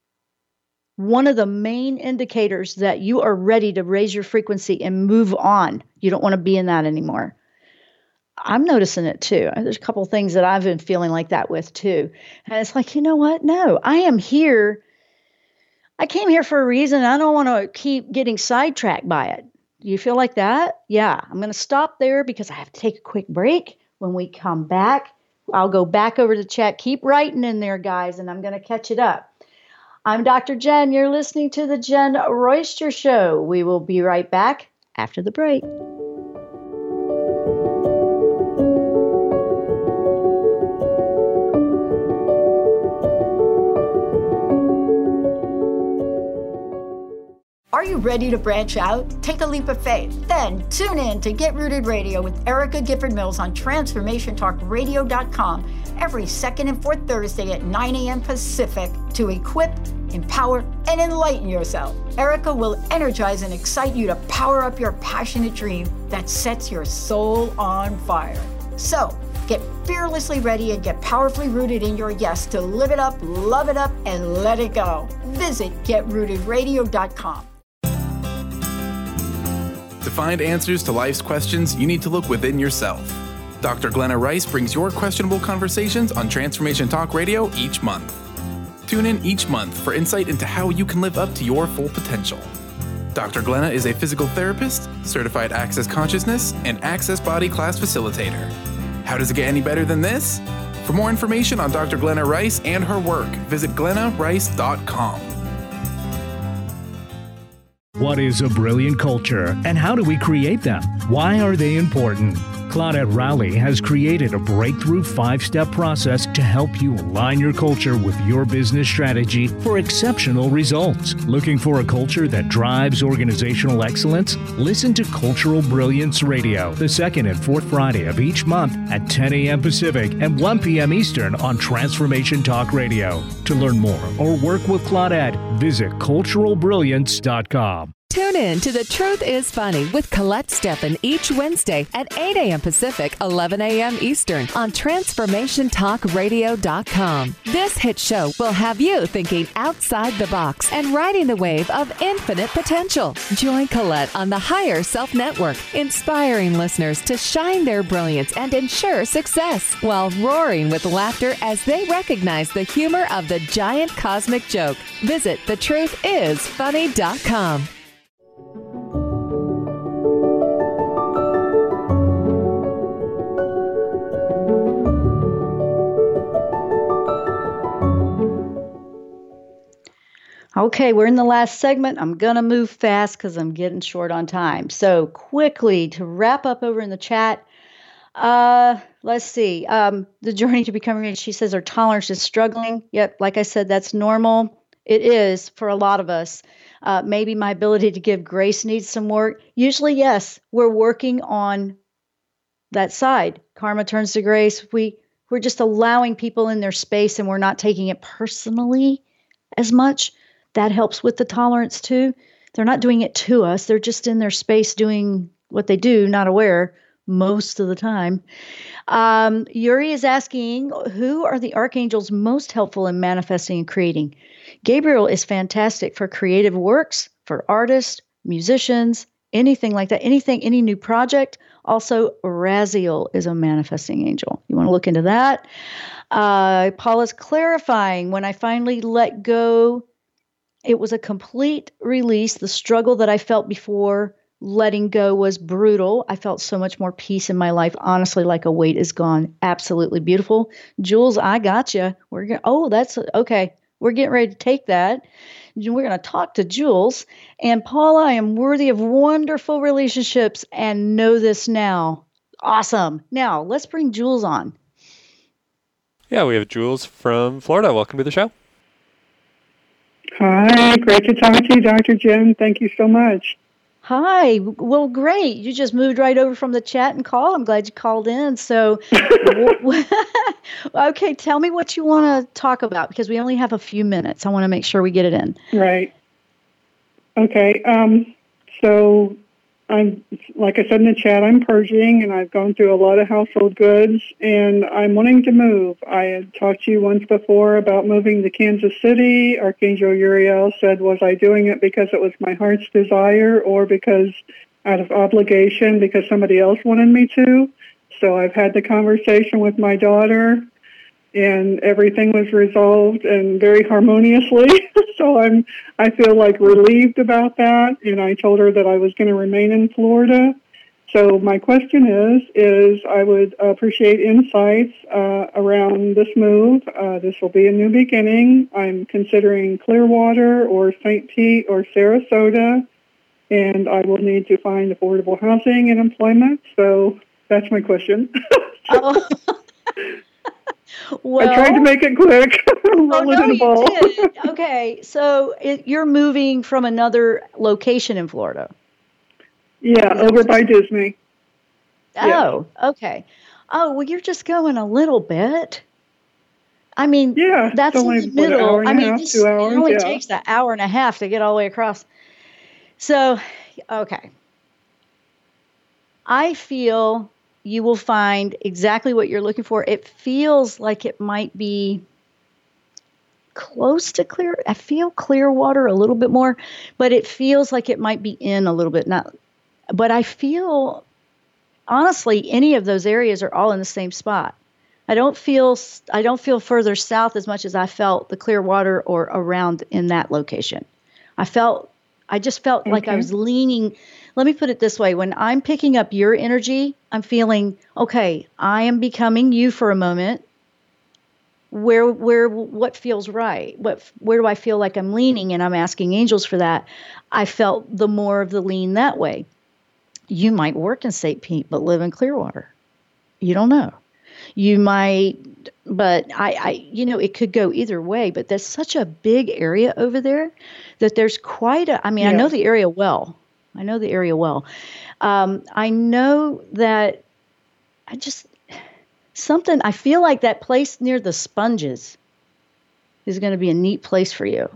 one of the main indicators that you are ready to raise your frequency and move on. You don't want to be in that anymore. I'm noticing it too. There's a couple of things that I've been feeling like that with too. And it's like, you know what? No, I am here. I came here for a reason. I don't want to keep getting sidetracked by it. Do you feel like that? Yeah. I'm going to stop there because I have to take a quick break. When we come back, I'll go back over to the chat. Keep writing in there, guys, and I'm going to catch it up. I'm Doctor Jen. You're listening to the Jen Royster Show. We will be right back after the break. Are you ready to branch out? Take a leap of faith. Then tune in to Get Rooted Radio with Erica Gifford Mills on transformation talk radio dot com every second and fourth Thursday at nine a.m. Pacific to equip, empower, and enlighten yourself. Erica will energize and excite you to power up your passionate dream that sets your soul on fire. So, get fearlessly ready and get powerfully rooted in your yes to live it up, love it up, and let it go. Visit get rooted radio dot com. To find answers to life's questions, you need to look within yourself. Doctor Glenna Rice brings your questionable conversations on Transformation Talk Radio each month. Tune in each month for insight into how you can live up to your full potential. Doctor Glenna is a physical therapist, certified Access Consciousness, and Access Body Class facilitator. How does it get any better than this? For more information on Doctor Glenna Rice and her work, visit glenna rice dot com. What is a brilliant culture, and how do we create them? Why are they important? Claudette Rowley has created a breakthrough five-step process to help you align your culture with your business strategy for exceptional results. Looking for a culture that drives organizational excellence? Listen to Cultural Brilliance Radio, the second and fourth Friday of each month at ten a.m. Pacific and one p.m. Eastern on Transformation Talk Radio. To learn more or work with Claudette, visit cultural brilliance dot com. Tune in to The Truth is Funny with Colette Steffen each Wednesday at eight a.m. Pacific, eleven a.m. Eastern on transformation talk radio dot com. This hit show will have you thinking outside the box and riding the wave of infinite potential. Join Colette on the Higher Self Network, inspiring listeners to shine their brilliance and ensure success while roaring with laughter as they recognize the humor of the giant cosmic joke. Visit the truth is funny dot com. Okay, we're in the last segment. I'm going to move fast because I'm getting short on time. So quickly, to wrap up over in the chat, uh, let's see. Um, the journey to becoming rich, she says her tolerance is struggling. Yep, like I said, that's normal. It is for a lot of us. Uh, maybe my ability to give grace needs some work. Usually, yes, we're working on that side. Karma turns to grace. We, we're just allowing people in their space and we're not taking it personally as much. That helps with the tolerance too. They're not doing it to us. They're just in their space doing what they do, not aware most of the time. Um, Yuri is asking, who are the archangels most helpful in manifesting and creating? Gabriel is fantastic for creative works, for artists, musicians, anything like that, anything, any new project. Also, Raziel is a manifesting angel. You want to look into that. Uh, Paula's clarifying, when I finally let go, it was a complete release. The struggle that I felt before letting go was brutal. I felt so much more peace in my life. Honestly, like a weight is gone. Absolutely beautiful. Jules, I got you. We're going. Oh, that's okay. We're getting ready to take that. We're going to talk to Jules. And Paula, I am worthy of wonderful relationships and know this now. Awesome. Now, let's bring Jules on. Yeah, we have Jules from Florida. Welcome to the show. Hi, great to talk to you, Doctor Jim. Thank you so much. Hi. Well, great. You just moved right over from the chat and call. I'm glad you called in. So, okay, tell me what you want to talk about because we only have a few minutes. I want to make sure we get it in. Right. Okay. Um, so, I'm like I said in the chat, I'm purging, and I've gone through a lot of household goods, and I'm wanting to move. I had talked to you once before about moving to Kansas City. Archangel Uriel said, was I doing it because it was my heart's desire or because out of obligation because somebody else wanted me to? So I've had the conversation with my daughter, and everything was resolved and very harmoniously. So I'm, I feel like relieved about that. And I told her that I was going to remain in Florida. So my question is, is I would appreciate insights uh, around this move. Uh, this will be a new beginning. I'm considering Clearwater or Saint Pete or Sarasota, and I will need to find affordable housing and employment. So that's my question. Oh. Well, I tried to make it quick. oh, no, the you ball. did. Okay, so it, you're moving from another location in Florida. Yeah, over by Disney. Oh, yeah. Okay. Oh, well, you're just going a little bit. I mean, yeah, that's only, in the middle. What, an hour and I mean, a half, this, two hours, it only yeah. takes an hour and a half to get all the way across. So, okay. I feel you will find exactly what you're looking for. It feels like it might be close to clear. I feel Clearwater a little bit more, but it feels like it might be in a little bit. Not, but I feel, honestly, any of those areas are all in the same spot. I don't feel I don't feel further south as much as I felt the Clearwater or around in that location. I felt I just felt okay. like I was leaning. Let me put it this way. When I'm picking up your energy, I'm feeling, okay, I am becoming you for a moment. Where where what feels right? What where do I feel like I'm leaning? And I'm asking angels for that. I felt the more of the lean that way. You might work in Saint Pete but live in Clearwater. You don't know. You might, but I, I, you know, it could go either way, but there's such a big area over there that there's quite a, I mean, yeah. I know the area well. I know the area well. Um, I know that I just, something, I feel like that place near the sponges is going to be a neat place for you.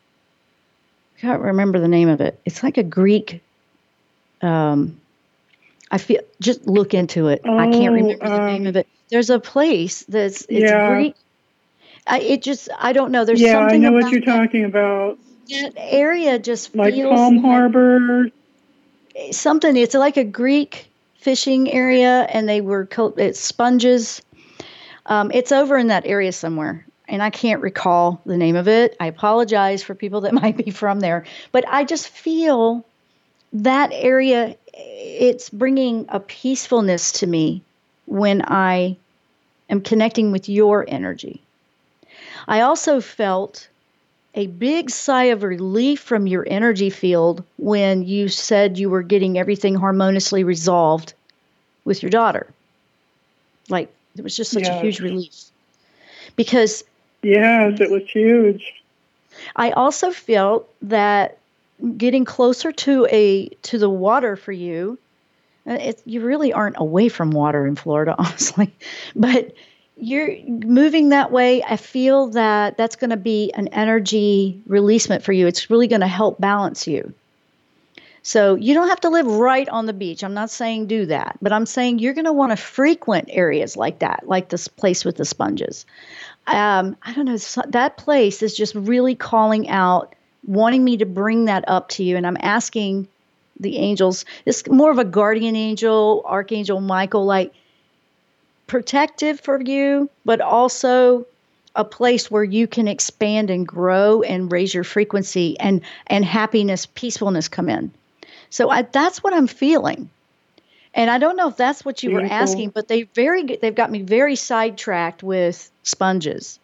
I can't remember the name of it. It's like a Greek, um, I feel, just look into it. Oh, I can't remember um, the name of it. There's a place that's it's yeah. Greek. I, it just I don't know. There's yeah, something I know about what you're that, talking about. That area just like feels Palm like Harbor. Something. It's like a Greek fishing area, and they were it's sponges. Um, it's over in that area somewhere, and I can't recall the name of it. I apologize for people that might be from there, but I just feel that area. It's bringing a peacefulness to me when I am connecting with your energy. I also felt a big sigh of relief from your energy field when you said you were getting everything harmoniously resolved with your daughter. Like, it was just such yes. a huge relief. Because... Yes, it was huge. I also felt that getting closer to a to the water for you, it, you really aren't away from water in Florida, honestly, but you're moving that way. I feel that that's going to be an energy releasement for you. It's really going to help balance you. So you don't have to live right on the beach. I'm not saying do that, but I'm saying you're going to want to frequent areas like that, like this place with the sponges. Um, I don't know. That place is just really calling out, wanting me to bring that up to you. And I'm asking the angels, it's more of a guardian angel, Archangel Michael, like protective for you, but also a place where you can expand and grow and raise your frequency and, and happiness, peacefulness come in. So I, that's what I'm feeling. And I don't know if that's what you Beautiful. were asking, but they very they've got me very sidetracked with sponges.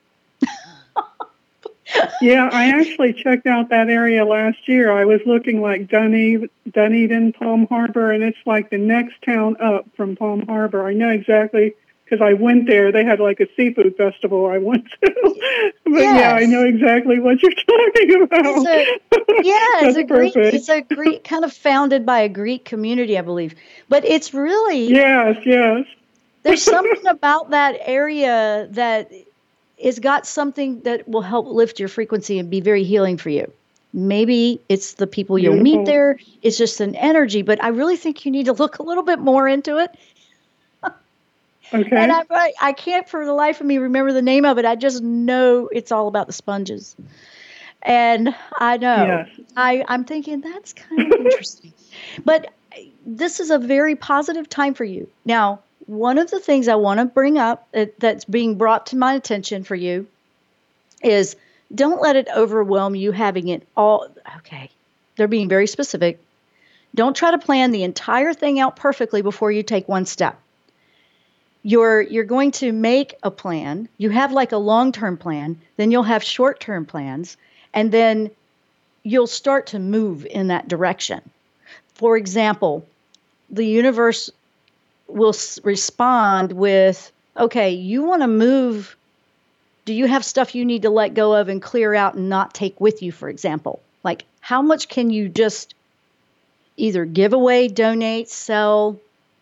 Yeah, I actually checked out that area last year. I was looking like Dunedin, Dunedin, Palm Harbor, and it's like the next town up from Palm Harbor. I know exactly because I went there. They had like a seafood festival I went to. But yes. yeah, I know exactly what you're talking about. It's a, yeah, it's a Greek, it's a Greek kind of founded by a Greek community, I believe. But it's really yes, yes. There's something about that area that it's got something that will help lift your frequency and be very healing for you. Maybe it's the people Beautiful. you'll meet there. It's just an energy, but I really think you need to look a little bit more into it. Okay. And I, I can't for the life of me remember the name of it. I just know it's all about the sponges. And I know, yes. I, I'm thinking that's kind of interesting. But this is a very positive time for you. Now, one of the things I want to bring up that, that's being brought to my attention for you is don't let it overwhelm you having it all. Okay. They're being very specific. Don't try to plan the entire thing out perfectly before you take one step. You're, you're going to make a plan. You have like a long-term plan. Then you'll have short-term plans. And then you'll start to move in that direction. For example, the universe will s- respond with okay, you want to move. Do you have stuff you need to let go of and clear out and not take with you, for example? Like, how much can you just either give away, donate, sell,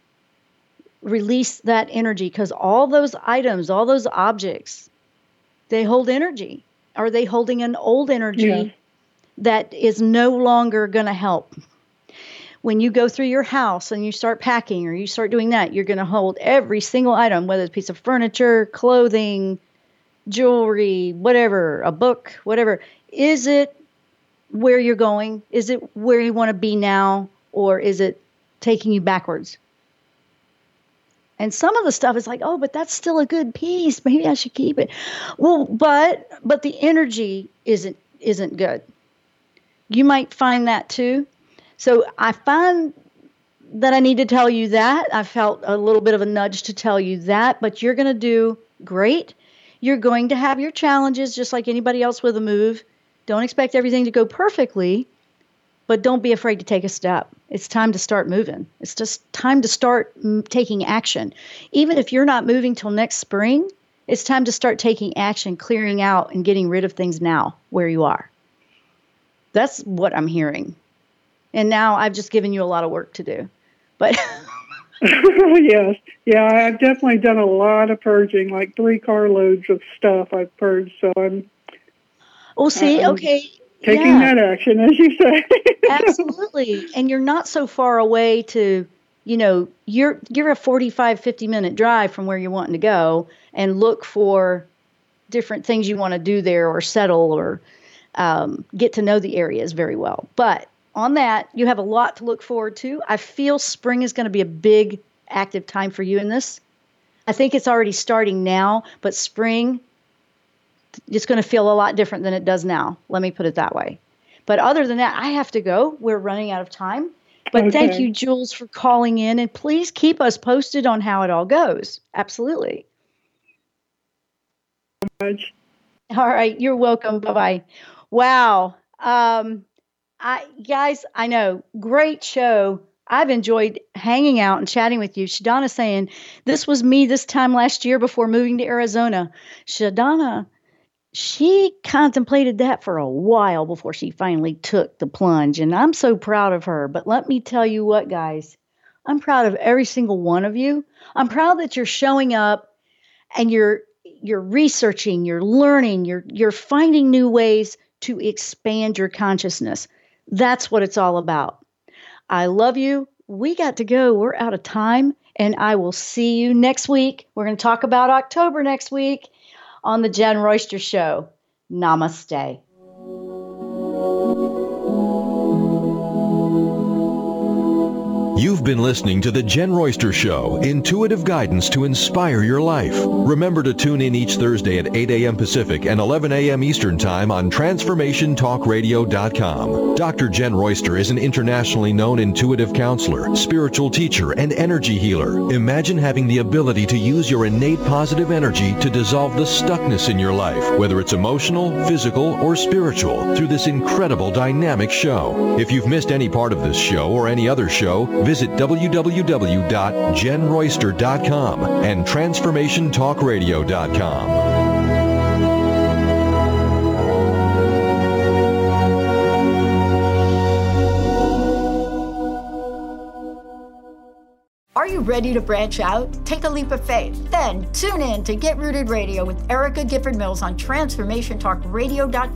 release that energy? Because all those items, all those objects, they hold energy. Are they holding an old energy yeah. that is no longer going to help? When you go through your house and you start packing or you start doing that, you're going to hold every single item, whether it's a piece of furniture, clothing, jewelry, whatever, a book, whatever. Is it where you're going? Is it where you want to be now? Or is it taking you backwards? And some of the stuff is like, oh, but that's still a good piece. Maybe I should keep it. Well, but but the energy isn't isn't good. You might find that too. So I find that I need to tell you that. I felt a little bit of a nudge to tell you that, but you're going to do great. You're going to have your challenges just like anybody else with a move. Don't expect everything to go perfectly, but don't be afraid to take a step. It's time to start moving. It's just time to start m- taking action. Even if you're not moving till next spring, it's time to start taking action, clearing out and getting rid of things now where you are. That's what I'm hearing. And now I've just given you a lot of work to do. But yes. Yeah, I've definitely done a lot of purging, like three carloads of stuff I've purged. So I'm Oh, see, I'm okay. taking yeah. that action, as you say. Absolutely. And you're not so far away to, you know, you're you're a forty-five, fifty minute drive from where you're wanting to go and look for different things you want to do there or settle or um, get to know the areas very well. But on that, you have a lot to look forward to. I feel spring is going to be a big active time for you in this. I think it's already starting now, but spring, it's going to feel a lot different than it does now. Let me put it that way. But other than that, I have to go. We're running out of time. But okay. Thank you, Jules, for calling in. And please keep us posted on how it all goes. Absolutely. Much. All right. You're welcome. Bye-bye. Wow. Um, I guys, I know. Great show. I've enjoyed hanging out and chatting with you. Shadana's saying, this was me this time last year before moving to Arizona. Shadana, she contemplated that for a while before she finally took the plunge. And I'm so proud of her. But let me tell you what, guys, I'm proud of every single one of you. I'm proud that you're showing up and you're you're researching, you're learning, you're you're finding new ways to expand your consciousness. That's what it's all about. I love you. We got to go. We're out of time. And I will see you next week. We're going to talk about October next week on the Jen Royster Show. Namaste. You've been listening to The Jen Royster Show, intuitive guidance to inspire your life. Remember to tune in each Thursday at eight a.m. Pacific and eleven a.m. Eastern Time on Transformation Talk Radio dot com. Doctor Jen Royster is an internationally known intuitive counselor, spiritual teacher, and energy healer. Imagine having the ability to use your innate positive energy to dissolve the stuckness in your life, whether it's emotional, physical, or spiritual, through this incredible dynamic show. If you've missed any part of this show or any other show, visit w w w dot jen royster dot com and transformation talk radio dot com. Are you ready to branch out? Take a leap of faith. Then tune in to Get Rooted Radio with Erica Gifford Mills on Transformation Talk Radio dot com.